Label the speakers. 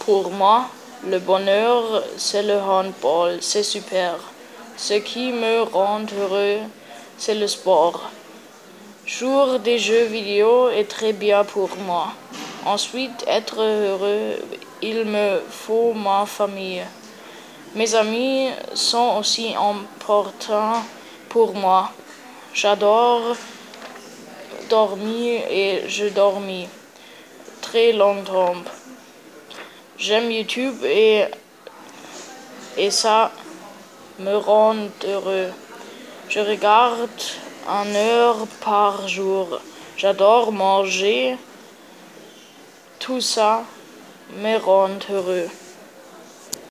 Speaker 1: Pour moi, le bonheur, c'est le handball, c'est super. Ce qui me rend heureux, c'est le sport. Jouer des jeux vidéo est très bien pour moi. Ensuite, être heureux, il me faut ma famille. Mes amis sont aussi importants pour moi. J'adore dormir et je dormis très longtemps. J'aime YouTube et ça me rend heureux. Je regarde 1 heure par jour. J'adore manger. Tout ça me rend heureux.